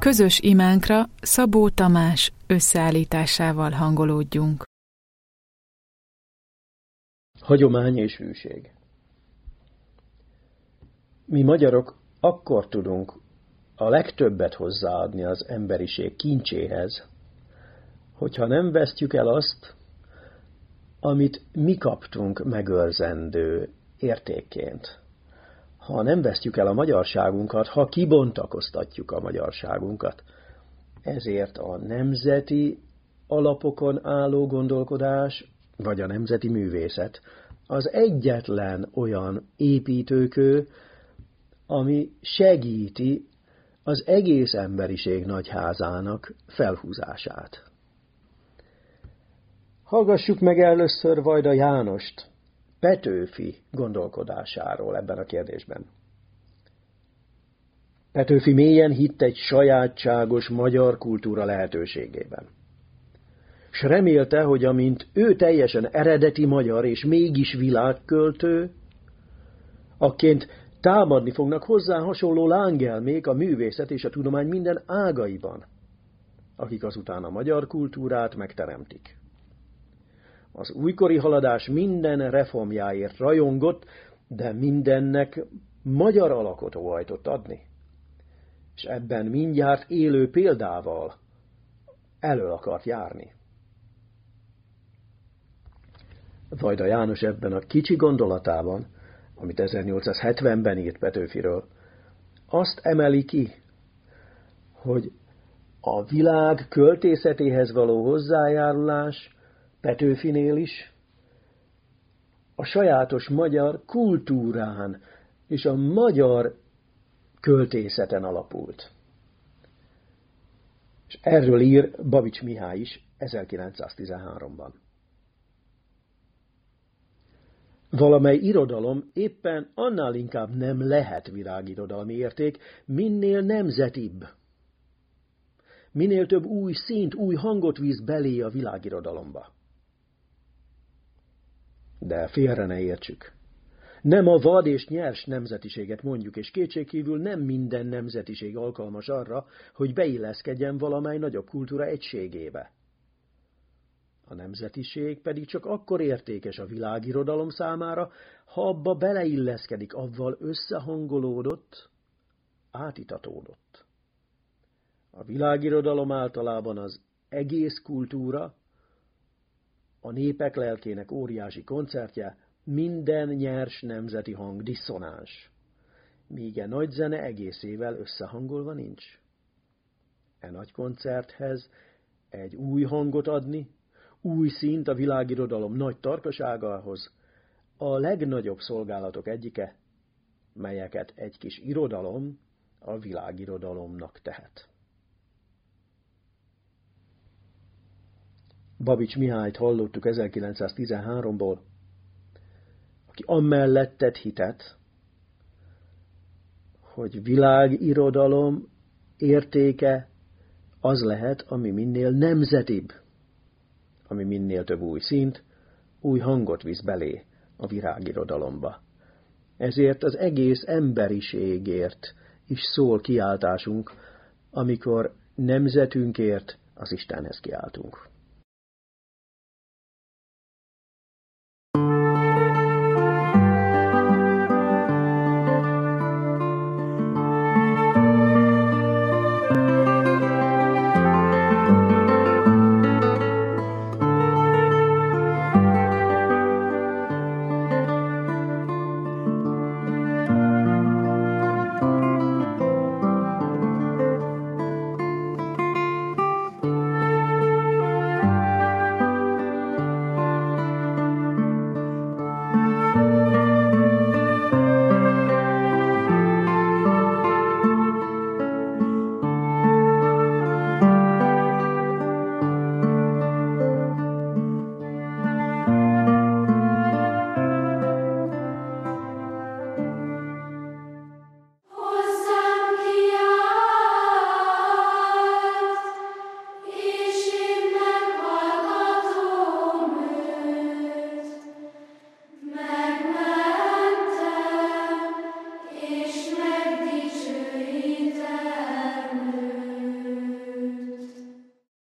Közös imánkra Szabó Tamás összeállításával hangolódjunk. Hagyomány és hűség. Mi magyarok akkor tudunk a legtöbbet hozzáadni az emberiség kincséhez, hogyha nem vesztjük el azt, amit mi kaptunk megőrzendő értékként. Ha nem vesztjük el a magyarságunkat, ha kibontakoztatjuk a magyarságunkat. Ezért a nemzeti alapokon álló gondolkodás, vagy a nemzeti művészet az egyetlen olyan építőkő, ami segíti az egész emberiség nagyházának felhúzását. Hallgassuk meg először Vajda Jánost Petőfi gondolkodásáról ebben a kérdésben. Petőfi mélyen hitt egy sajátságos magyar kultúra lehetőségében. S remélte, hogy amint ő teljesen eredeti magyar és mégis világköltő, akként támadni fognak hozzá hasonló lángelmék a művészet és a tudomány minden ágaiban, akik azután a magyar kultúrát megteremtik. Az újkori haladás minden reformjáért rajongott, de mindennek magyar alakot óhajtott adni. És ebben mindjárt élő példával elől akart járni. Vajda János ebben a kicsi gondolatában, amit 1870-ben írt Petőfiről, azt emeli ki, hogy a világ költészetéhez való hozzájárulás Petőfinél is a sajátos magyar kultúrán és a magyar költészeten alapult. És erről ír Babics Mihály is 1913-ban. Valamely irodalom éppen annál inkább nem lehet világirodalmi érték, minél nemzetibb. Minél több új színt, új hangot visz belé a világirodalomba. De félre ne értsük. Nem a vad és nyers nemzetiséget mondjuk, és kétségkívül nem minden nemzetiség alkalmas arra, hogy beilleszkedjen valamely nagyobb kultúra egységébe. A nemzetiség pedig csak akkor értékes a világirodalom számára, ha abba beleilleszkedik, avval összehangolódott, átitatódott. A világirodalom általában az egész kultúra, a népek lelkének óriási koncertje, minden nyers nemzeti hang diszonáns, míg a nagy zene egészével összehangolva nincs. E nagy koncerthez egy új hangot adni, új színt a világirodalom nagy tarkaságához, a legnagyobb szolgálatok egyike, melyeket egy kis irodalom a világirodalomnak tehet. Babics Mihályt hallottuk 1913-ból, aki amellett tett hitet, hogy világirodalom értéke az lehet, ami minél nemzetibb, ami minél több új színt, új hangot visz belé a világirodalomba. Ezért az egész emberiségért is szól kiáltásunk, amikor nemzetünkért az Istenhez kiáltunk.